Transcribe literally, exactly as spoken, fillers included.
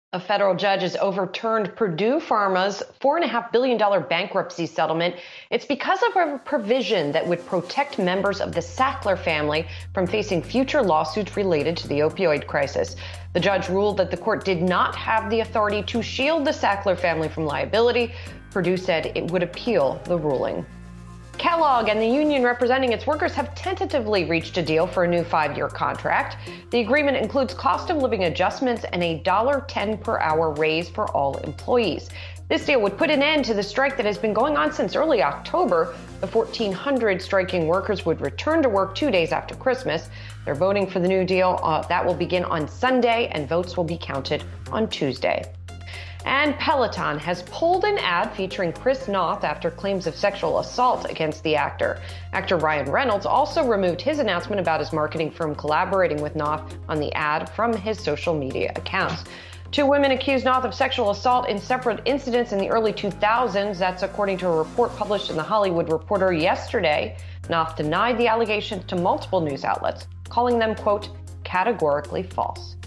A federal judge has overturned Purdue Pharma's four point five billion dollars bankruptcy settlement. It's because of a provision that would protect members of the Sackler family from facing future lawsuits related to the opioid crisis. The judge ruled that the court did not have the authority to shield the Sackler family from liability. Purdue said it would appeal the ruling. Kellogg and the union representing its workers have tentatively reached a deal for a new five-year contract. The agreement includes cost of living adjustments and a one dollar ten per hour raise for all employees. This deal would put an end to the strike that has been going on since early October. The fourteen hundred striking workers would return to work two days after Christmas. They're voting for the new deal. Uh, that will begin on Sunday, and votes will be counted on Tuesday. And Peloton has pulled an ad featuring Chris Noth after claims of sexual assault against the actor. Actor Ryan Reynolds also removed his announcement about his marketing firm collaborating with Noth on the ad from his social media accounts. Two women accused Noth of sexual assault in separate incidents in the early two thousands. That's according to a report published in The Hollywood Reporter yesterday. Noth denied the allegations to multiple news outlets, calling them, quote, categorically false.